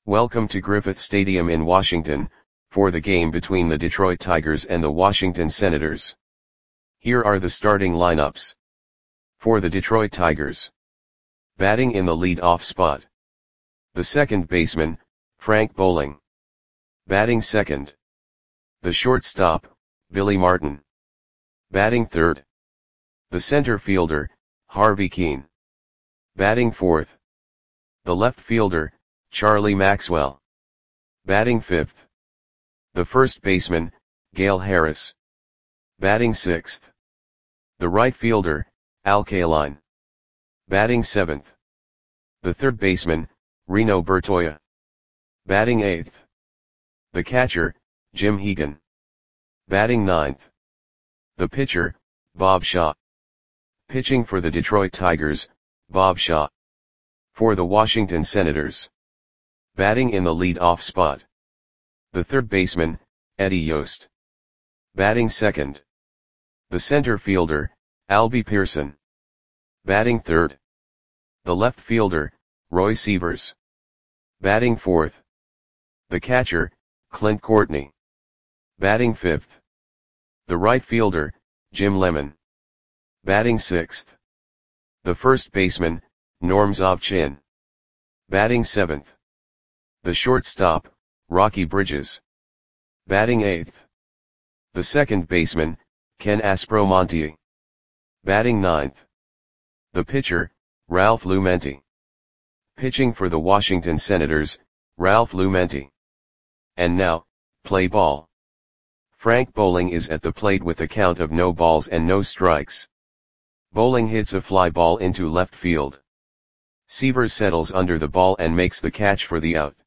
Welcome to Griffith Stadium in Washington, for the game between the Detroit Tigers and the Washington Senators. Here are the starting lineups. For the Detroit Tigers. Batting in the lead-off spot. The second baseman, Frank Bowling. Batting second. The shortstop, Billy Martin. Batting third. The center fielder, Harvey Kuenn. Batting fourth. The left fielder, Charlie Maxwell. Batting fifth. The first baseman, Gale Harris. Batting sixth. The right fielder, Al Kaline. Batting seventh. The third baseman, Reno Bertoia. Batting eighth. The catcher, Jim Hegan. Batting ninth. The pitcher, Bob Shaw. Pitching for the Detroit Tigers, Bob Shaw. For the Washington Senators. Batting in the lead-off spot. The third baseman, Eddie Yost. Batting second. The center fielder, Albie Pearson. Batting third. The left fielder, Roy Sievers. Batting fourth. The catcher, Clint Courtney. Batting fifth. The right fielder, Jim Lemon. Batting sixth. The first baseman, Norm Zobchin. Batting seventh. The shortstop, Rocky Bridges. Batting eighth. The second baseman, Ken Aspromonte. Batting ninth. The pitcher, Ralph Lumenti. Pitching for the Washington Senators, Ralph Lumenti. And now, play ball. Frank Bowling is at the plate with a count of no balls and no strikes. Bowling hits a fly ball into left field. Sievers settles under the ball and makes the catch for the out.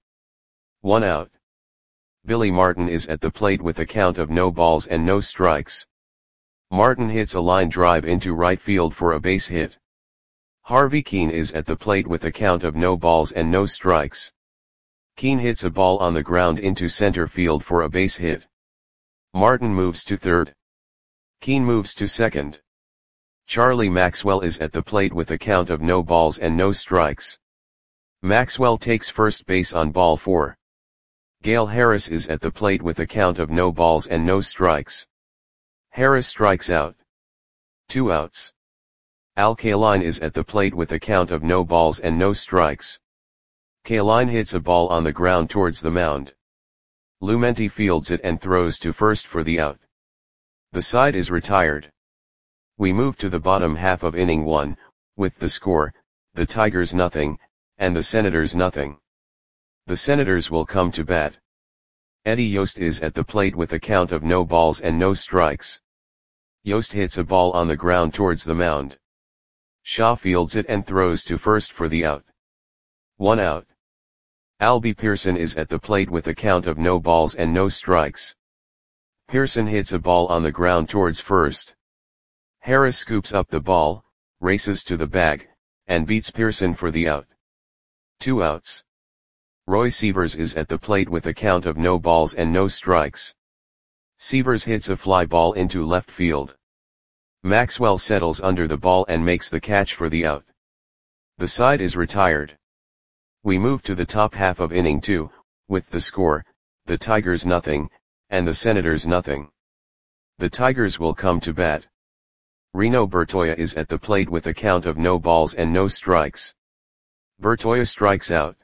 1 out. Billy Martin is at the plate with a count of no balls and no strikes. Martin hits a line drive into right field for a base hit. Harvey Kuenn is at the plate with a count of no balls and no strikes. Kuenn hits a ball on the ground into center field for a base hit. Martin moves to third. Kuenn moves to second. Charlie Maxwell is at the plate with a count of no balls and no strikes. Maxwell takes first base on ball 4. Gale Harris is at the plate with a count of no balls and no strikes. Harris strikes out. 2 outs. Al Kaline is at the plate with a count of no balls and no strikes. Kaline hits a ball on the ground towards the mound. Lumenti fields it and throws to first for the out. The side is retired. We move to the bottom half of inning 1, with the score, the Tigers nothing, and the Senators nothing. The Senators will come to bat. Eddie Yost is at the plate with a count of no balls and no strikes. Yost hits a ball on the ground towards the mound. Shaw fields it and throws to first for the out. 1 out. Albie Pearson is at the plate with a count of no balls and no strikes. Pearson hits a ball on the ground towards first. Harris scoops up the ball, races to the bag, and beats Pearson for the out. 2 outs. Roy Sievers is at the plate with a count of no balls and no strikes. Sievers hits a fly ball into left field. Maxwell settles under the ball and makes the catch for the out. The side is retired. We move to the top half of inning 2, with the score, the Tigers nothing, and the Senators nothing. The Tigers will come to bat. Reno Bertoia is at the plate with a count of no balls and no strikes. Bertoia strikes out.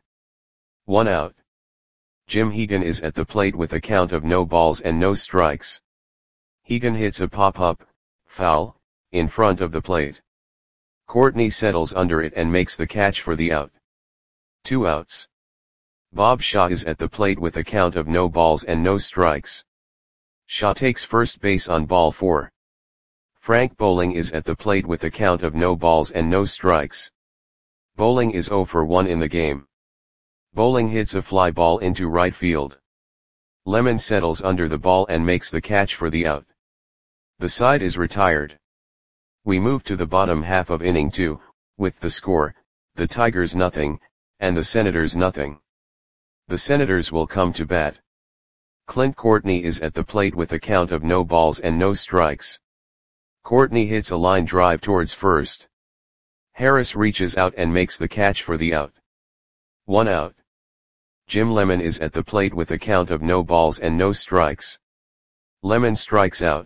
1 out. Jim Hegan is at the plate with a count of no balls and no strikes. Hegan hits a pop-up, foul, in front of the plate. Courtney settles under it and makes the catch for the out. 2 outs. Bob Shaw is at the plate with a count of no balls and no strikes. Shaw takes first base on ball 4. Frank Bowling is at the plate with a count of no balls and no strikes. Bowling is 0 for 1 in the game. Bowling hits a fly ball into right field. Lemon settles under the ball and makes the catch for the out. The side is retired. We move to the bottom half of inning 2, with the score, the Tigers nothing, and the Senators nothing. The Senators will come to bat. Clint Courtney is at the plate with a count of no balls and no strikes. Courtney hits a line drive towards first. Harris reaches out and makes the catch for the out. 1 out. Jim Lemon is at the plate with a count of no balls and no strikes. Lemon strikes out.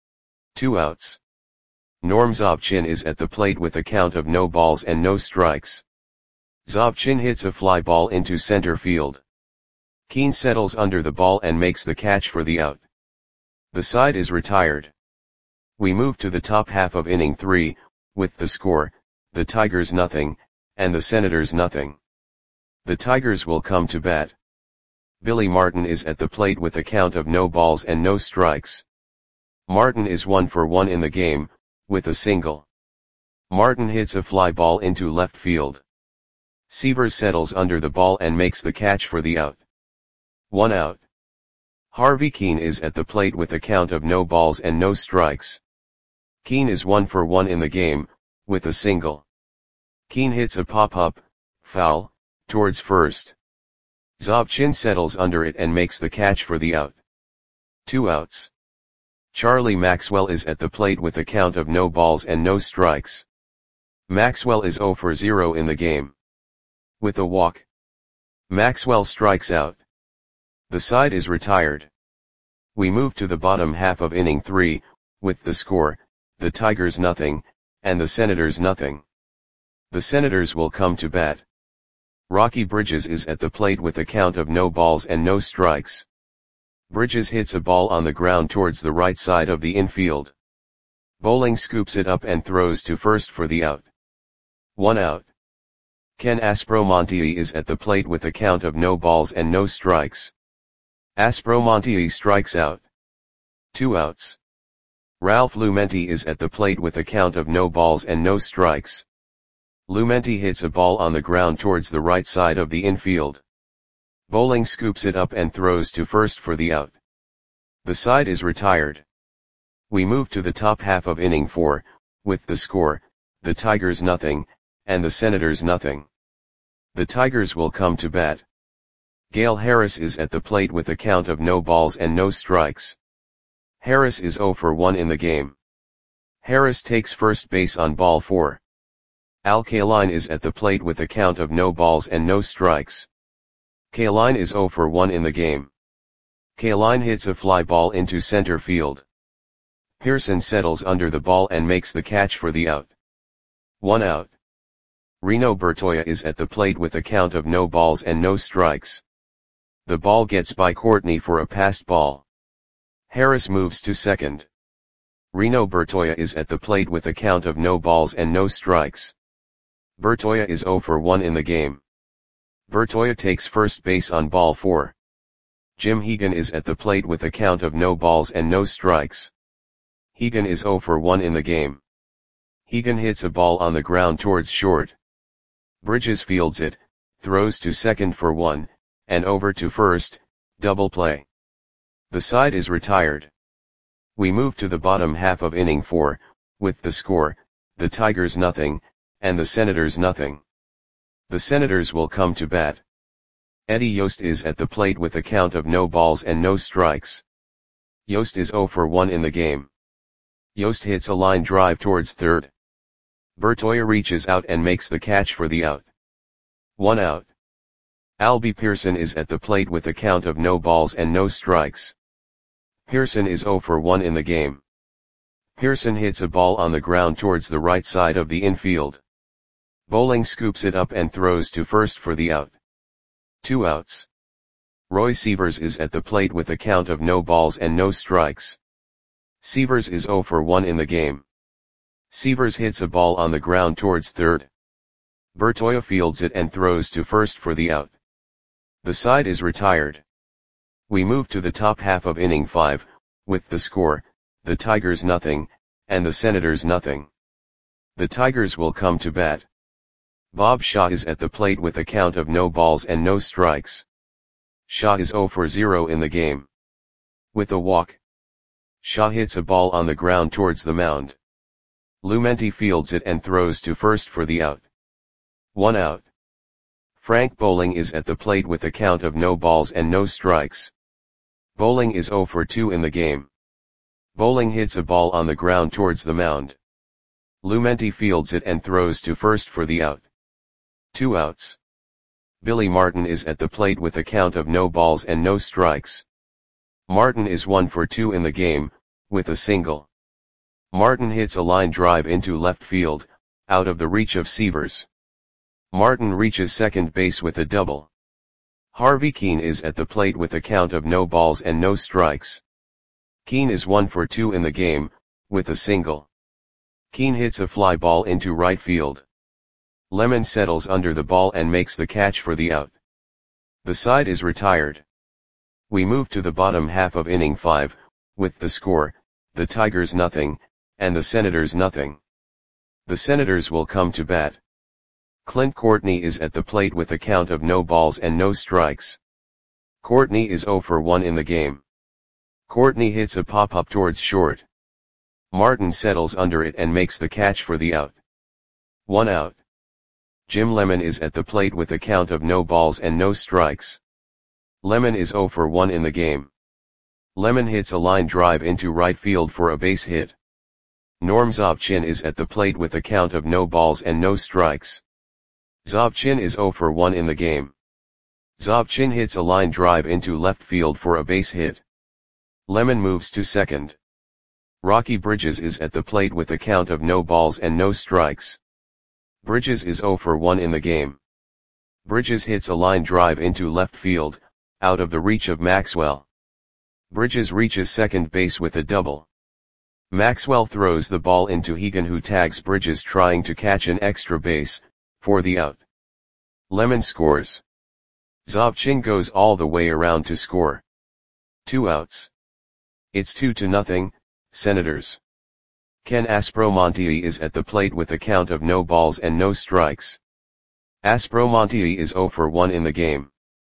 2 outs. Norm Zobchin is at the plate with a count of no balls and no strikes. Zobchin hits a fly ball into center field. Keane settles under the ball and makes the catch for the out. The side is retired. We move to the top half of inning 3, with the score, the Tigers nothing, and the Senators nothing. The Tigers will come to bat. Billy Martin is at the plate with a count of no balls and no strikes. Martin is 1 for 1 in the game, with a single. Martin hits a fly ball into left field. Seavers settles under the ball and makes the catch for the out. 1 out. Harvey Keane is at the plate with a count of no balls and no strikes. Keane is 1 for 1 in the game, with a single. Keane hits a pop-up, foul, towards first. Zobchin settles under it and makes the catch for the out. 2 outs. Charlie Maxwell is at the plate with a count of no balls and no strikes. Maxwell is 0 for 0 in the game. With a walk, Maxwell strikes out. The side is retired. We move to the bottom half of inning 3, with the score, the Tigers nothing, and the Senators nothing. The Senators will come to bat. Rocky Bridges is at the plate with a count of no balls and no strikes. Bridges hits a ball on the ground towards the right side of the infield. Bowling scoops it up and throws to first for the out. 1 out. Ken Aspromonte is at the plate with a count of no balls and no strikes. Aspromonte strikes out. 2 outs. Ralph Lumenti is at the plate with a count of no balls and no strikes. Lumenti hits a ball on the ground towards the right side of the infield. Bowling scoops it up and throws to first for the out. The side is retired. We move to the top half of inning 4, with the score, the Tigers nothing, and the Senators nothing. The Tigers will come to bat. Gale Harris is at the plate with a count of no balls and no strikes. Harris is 0 for 1 in the game. Harris takes first base on ball 4. Al Kaline is at the plate with a count of no balls and no strikes. Kaline is 0 for 1 in the game. Kaline hits a fly ball into center field. Pearson settles under the ball and makes the catch for the out. 1 out. Reno Bertoia is at the plate with a count of no balls and no strikes. The ball gets by Courtney for a passed ball. Harris moves to second. Reno Bertoia is at the plate with a count of no balls and no strikes. Bertoia is 0 for 1 in the game. Bertoia takes first base on ball 4. Jim Hegan is at the plate with a count of no balls and no strikes. Hegan is 0 for 1 in the game. Hegan hits a ball on the ground towards short. Bridges fields it, throws to second for 1, and over to first, double play. The side is retired. We move to the bottom half of inning 4, with the score, the Tigers nothing, and the Senators nothing. The Senators will come to bat. Eddie Yost is at the plate with a count of no balls and no strikes. Yost is 0 for 1 in the game. Yost hits a line drive towards third. Bertoia reaches out and makes the catch for the out. 1 out. Albie Pearson is at the plate with a count of no balls and no strikes. Pearson is 0 for 1 in the game. Pearson hits a ball on the ground towards the right side of the infield. Bowling scoops it up and throws to first for the out. 2 outs. Roy Seavers is at the plate with a count of no balls and no strikes. Seavers is 0 for 1 in the game. Seavers hits a ball on the ground towards third. Bertoia fields it and throws to first for the out. The side is retired. We move to the top half of inning 5, with the score, the Tigers nothing, and the Senators nothing. The Tigers will come to bat. Bob Shaw is at the plate with a count of no balls and no strikes. Shaw is 0 for 0 in the game. With a walk, Shaw hits a ball on the ground towards the mound. Lumenti fields it and throws to first for the out. 1 out. Frank Bowling is at the plate with a count of no balls and no strikes. Bowling is 0 for 2 in the game. Bowling hits a ball on the ground towards the mound. Lumenti fields it and throws to first for the out. 2 outs. Billy Martin is at the plate with a count of no balls and no strikes. Martin is 1 for 2 in the game, with a single. Martin hits a line drive into left field, out of the reach of Sievers. Martin reaches second base with a double. Harvey Kuenn is at the plate with a count of no balls and no strikes. Kuenn is 1 for 2 in the game, with a single. Kuenn hits a fly ball into right field. Lemon settles under the ball and makes the catch for the out. The side is retired. We move to the bottom half of inning 5, with the score, the Tigers nothing, and the Senators nothing. The Senators will come to bat. Clint Courtney is at the plate with a count of no balls and no strikes. Courtney is 0 for 1 in the game. Courtney hits a pop-up towards short. Martin settles under it and makes the catch for the out. 1 out. Jim Lemon is at the plate with a count of no balls and no strikes. Lemon is 0 for 1 in the game. Lemon hits a line drive into right field for a base hit. Norm Zobchin is at the plate with a count of no balls and no strikes. Zobchin is 0 for 1 in the game. Zobchin hits a line drive into left field for a base hit. Lemon moves to second. Rocky Bridges is at the plate with a count of no balls and no strikes. Bridges is 0 for 1 in the game. Bridges hits a line drive into left field, out of the reach of Maxwell. Bridges reaches second base with a double. Maxwell throws the ball into Hegan, who tags Bridges trying to catch an extra base, for the out. Lemon scores. Zobchin goes all the way around to score. 2 outs. It's 2-0, Senators. Ken Aspromonte is at the plate with a count of no balls and no strikes. Aspromonte is 0 for 1 in the game.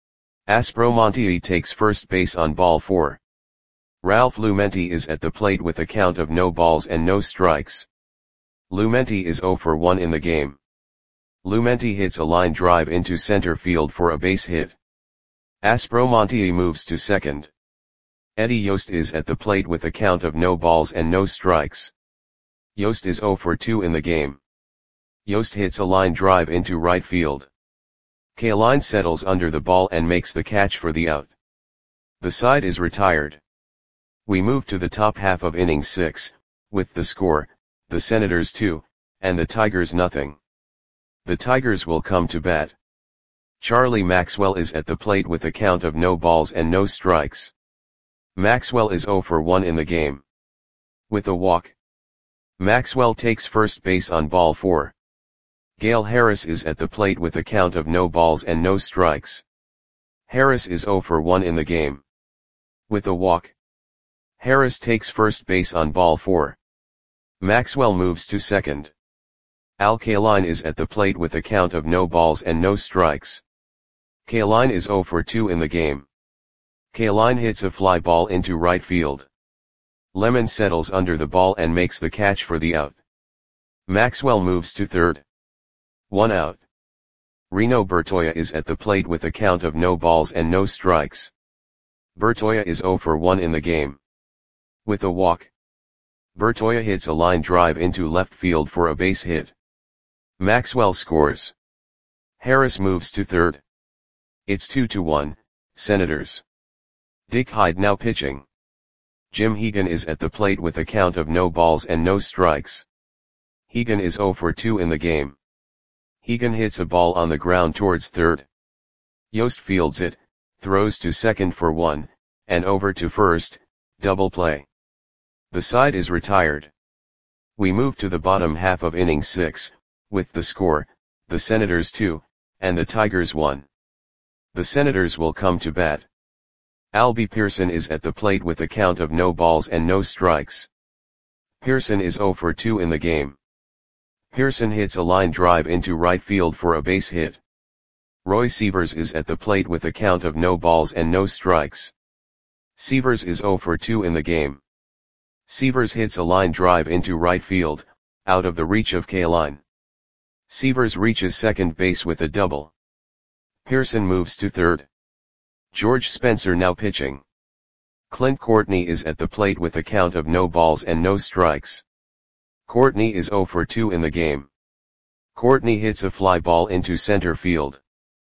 Aspromonte takes first base on ball 4. Ralph Lumenti is at the plate with a count of no balls and no strikes. Lumenti is 0 for 1 in the game. Lumenti hits a line drive into center field for a base hit. Aspromonte moves to second. Eddie Yost is at the plate with a count of no balls and no strikes. Yost is 0 for 2 in the game. Yost hits a line drive into right field. Kaline settles under the ball and makes the catch for the out. The side is retired. We move to the top half of inning 6, with the score, the Senators 2, and the Tigers nothing. The Tigers will come to bat. Charlie Maxwell is at the plate with a count of no balls and no strikes. Maxwell is 0 for 1 in the game. With a walk. Maxwell takes first base on ball 4. Gale Harris is at the plate with a count of no balls and no strikes. Harris is 0 for 1 in the game. With a walk. Harris takes first base on ball 4. Maxwell moves to second. Al Kaline is at the plate with a count of no balls and no strikes. Kaline is 0 for 2 in the game. Kaline hits a fly ball into right field. Lemon settles under the ball and makes the catch for the out. Maxwell moves to third. 1 out. Reno Bertoia is at the plate with a count of no balls and no strikes. Bertoia is 0 for 1 in the game. With a walk. Bertoia hits a line drive into left field for a base hit. Maxwell scores. Harris moves to third. It's 2-1, Senators. Dick Hyde now pitching. Jim Hegan is at the plate with a count of no balls and no strikes. Hegan is 0 for 2 in the game. Hegan hits a ball on the ground towards third. Yost fields it, throws to second for 1, and over to first, double play. The side is retired. We move to the bottom half of inning 6, with the score, the Senators 2, and the Tigers 1. The Senators will come to bat. Albie Pearson is at the plate with a count of no balls and no strikes. Pearson is 0 for 2 in the game. Pearson hits a line drive into right field for a base hit. Roy Sievers is at the plate with a count of no balls and no strikes. Sievers is 0 for 2 in the game. Sievers hits a line drive into right field, out of the reach of Kaline. Sievers reaches second base with a double. Pearson moves to third. George Spencer now pitching. Clint Courtney is at the plate with a count of no balls and no strikes. Courtney is 0 for 2 in the game. Courtney hits a fly ball into center field.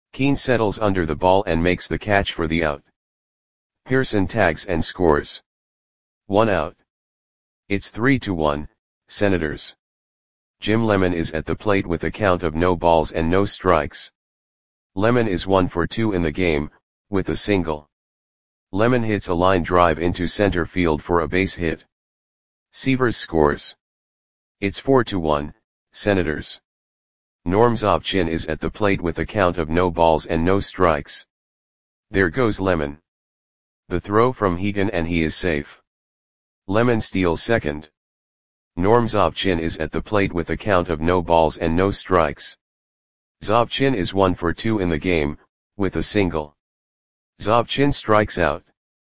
Keane settles under the ball and makes the catch for the out. Pearson tags and scores. 1 out. It's 3-1, Senators. Jim Lemon is at the plate with a count of no balls and no strikes. Lemon is 1 for 2 in the game, with a single. Lemon hits a line drive into center field for a base hit. Sievers scores. It's 4-1, Senators. Norm Zobchin is at the plate with a count of no balls and no strikes. There goes Lemon. The throw from Hegan and he is safe. Lemon steals second. Norm Zobchin is at the plate with a count of no balls and no strikes. Zobchin is 1 for 2 in the game, with a single. Zobchin strikes out.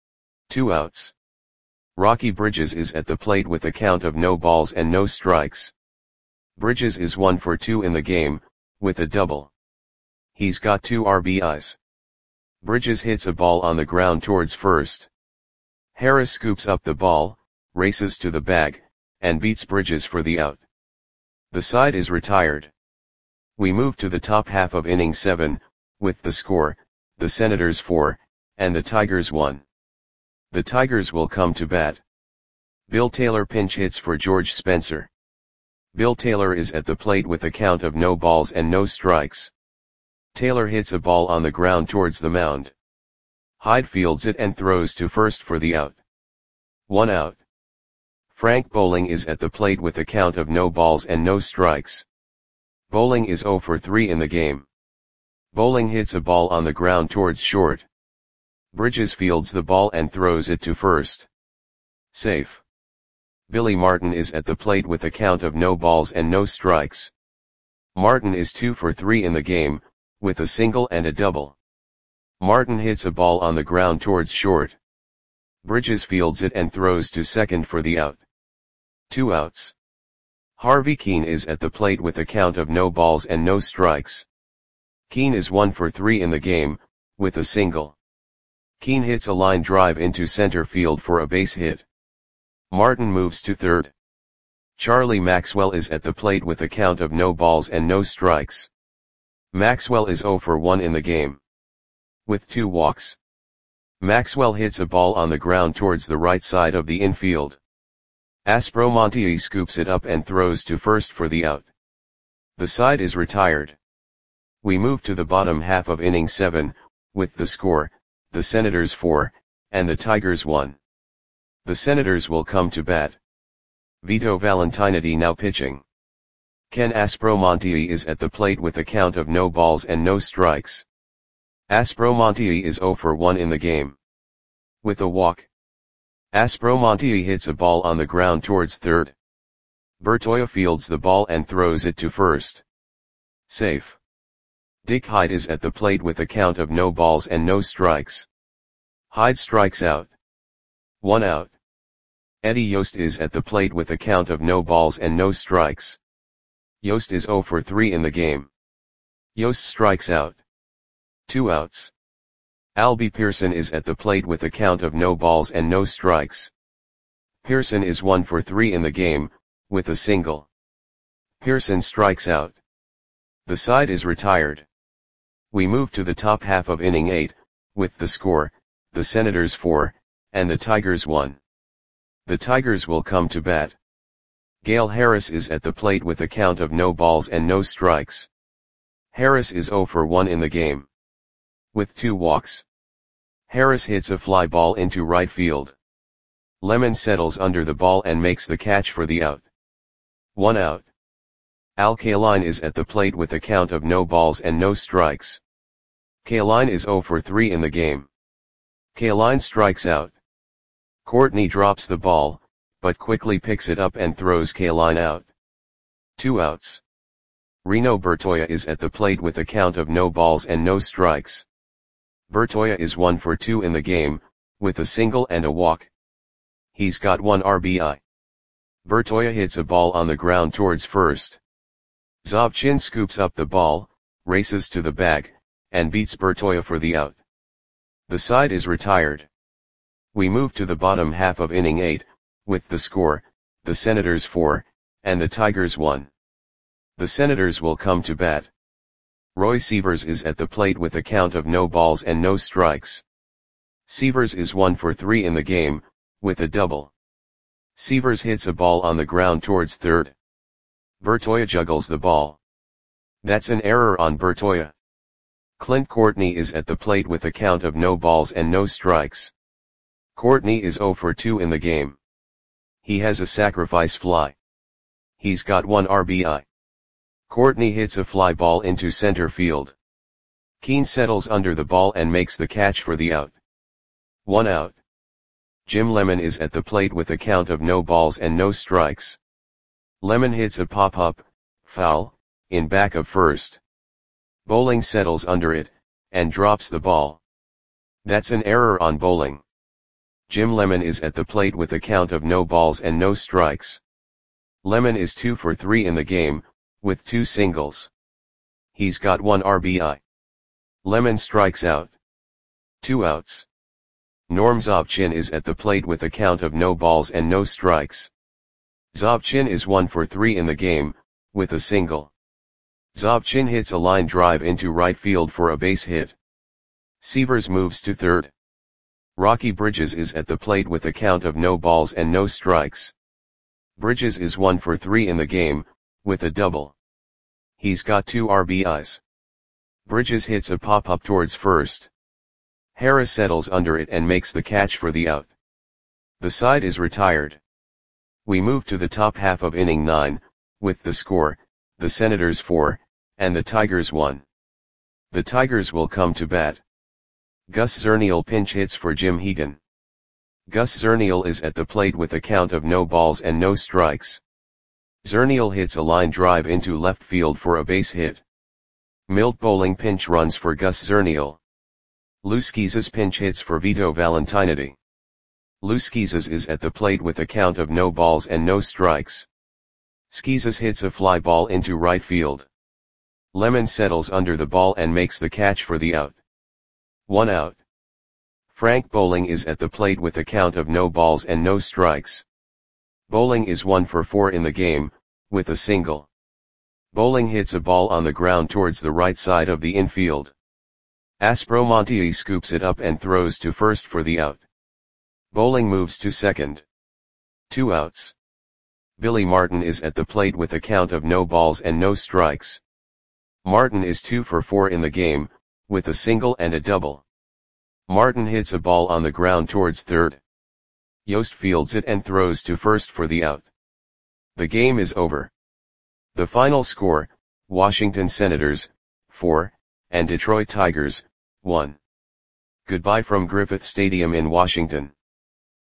2 outs. Rocky Bridges is at the plate with a count of no balls and no strikes. Bridges is 1 for 2 in the game, with a double. He's got 2 RBIs. Bridges hits a ball on the ground towards first. Harris scoops up the ball, races to the bag, and beats Bridges for the out. The side is retired. We move to the top half of inning 7, with the score, the Senators 4, and the Tigers 1. The Tigers will come to bat. Bill Taylor pinch hits for George Spencer. Bill Taylor is at the plate with a count of no balls and no strikes. Taylor hits a ball on the ground towards the mound. Hyde fields it and throws to first for the out. 1 out. Frank Bowling is at the plate with a count of no balls and no strikes. Bowling is 0 for 3 in the game. Bowling hits a ball on the ground towards short. Bridges fields the ball and throws it to first. Safe. Billy Martin is at the plate with a count of no balls and no strikes. Martin is 2 for 3 in the game, with a single and a double. Martin hits a ball on the ground towards short. Bridges fields it and throws to second for the out. 2 outs. Harvey Keane is at the plate with a count of no balls and no strikes. Keane is 1 for 3 in the game, with a single. Keane hits a line drive into center field for a base hit. Martin moves to third. Charlie Maxwell is at the plate with a count of no balls and no strikes. Maxwell is 0 for 1 in the game. With 2 walks. Maxwell hits a ball on the ground towards the right side of the infield. Aspromonte scoops it up and throws to first for the out. The side is retired. We move to the bottom half of inning 7, with the score, the Senators 4, and the Tigers 1. The Senators will come to bat. Vito Valentinetti now pitching. Ken Aspromonte is at the plate with a count of no balls and no strikes. Aspromonte is 0 for 1 in the game. With a walk. Aspromonte hits a ball on the ground towards third. Bertoia fields the ball and throws it to first. Safe. Dick Hyde is at the plate with a count of no balls and no strikes. Hyde strikes out. 1 out. Eddie Yost is at the plate with a count of no balls and no strikes. Yost is 0 for 3 in the game. Yost strikes out. 2 outs. Albie Pearson is at the plate with a count of no balls and no strikes. Pearson is 1 for 3 in the game, with a single. Pearson strikes out. The side is retired. We move to the top half of inning 8, with the score, the Senators 4, and the Tigers 1. The Tigers will come to bat. Gale Harris is at the plate with a count of no balls and no strikes. Harris is 0 for 1 in the game. With 2 walks. Harris hits a fly ball into right field. Lemon settles under the ball and makes the catch for the out. 1 out. Al Kaline is at the plate with a count of no balls and no strikes. Kaline is 0 for 3 in the game. Kaline strikes out. Courtney drops the ball, but quickly picks it up and throws Kaline out. 2 outs. Reno Bertoia is at the plate with a count of no balls and no strikes. Bertoia is 1 for 2 in the game, with a single and a walk. He's got 1 RBI. Bertoia hits a ball on the ground towards first. Zobchin scoops up the ball, races to the bag, and beats Bertoia for the out. The side is retired. We move to the bottom half of inning 8, with the score, the Senators 4, and the Tigers 1. The Senators will come to bat. Roy Sievers is at the plate with a count of no balls and no strikes. Sievers is 1 for 3 in the game, with a double. Sievers hits a ball on the ground towards third. Bertoia juggles the ball. That's an error on Bertoia. Clint Courtney is at the plate with a count of no balls and no strikes. Courtney is 0 for 2 in the game. He has a sacrifice fly. He's got 1 RBI. Courtney hits a fly ball into center field. Keane settles under the ball and makes the catch for the out. 1 out. Jim Lemon is at the plate with a count of no balls and no strikes. Lemon hits a pop-up, foul, in back of first. Bowling settles under it, and drops the ball. That's an error on Bowling. Jim Lemon is at the plate with a count of no balls and no strikes. Lemon is 2 for 3 in the game, with 2 singles. He's got 1 RBI. Lemon strikes out. 2 outs. Norm Zobchin is at the plate with a count of no balls and no strikes. Zobchin is 1 for 3 in the game, with a single. Zobchin hits a line drive into right field for a base hit. Sievers moves to third. Rocky Bridges is at the plate with a count of no balls and no strikes. Bridges is 1 for 3 in the game, with a double. He's got 2 RBIs. Bridges hits a pop-up towards first. Harris settles under it and makes the catch for the out. The side is retired. We move to the top half of inning 9, with the score, the Senators 4, and the Tigers 1. The Tigers will come to bat. Gus Zernial pinch hits for Jim Hegan. Gus Zernial is at the plate with a count of no balls and no strikes. Zernial hits a line drive into left field for a base hit. Milt Bowling pinch runs for Gus Zernial. Lou Schizas pinch hits for Vito Valentinity. Lou Schizas is at the plate with a count of no balls and no strikes. Schizas hits a fly ball into right field. Lemon settles under the ball and makes the catch for the out. 1 out. Frank Bowling is at the plate with a count of no balls and no strikes. Bowling is 1 for 4 in the game, with a single. Bowling hits a ball on the ground towards the right side of the infield. Aspromonte scoops it up and throws to first for the out. Bowling moves to second. 2 outs. Billy Martin is at the plate with a count of no balls and no strikes. Martin is 2 for 4 in the game, with a single and a double. Martin hits a ball on the ground towards third. Yost fields it and throws to first for the out. The game is over. The final score, Washington Senators, 4, and Detroit Tigers, 1. Goodbye from Griffith Stadium in Washington.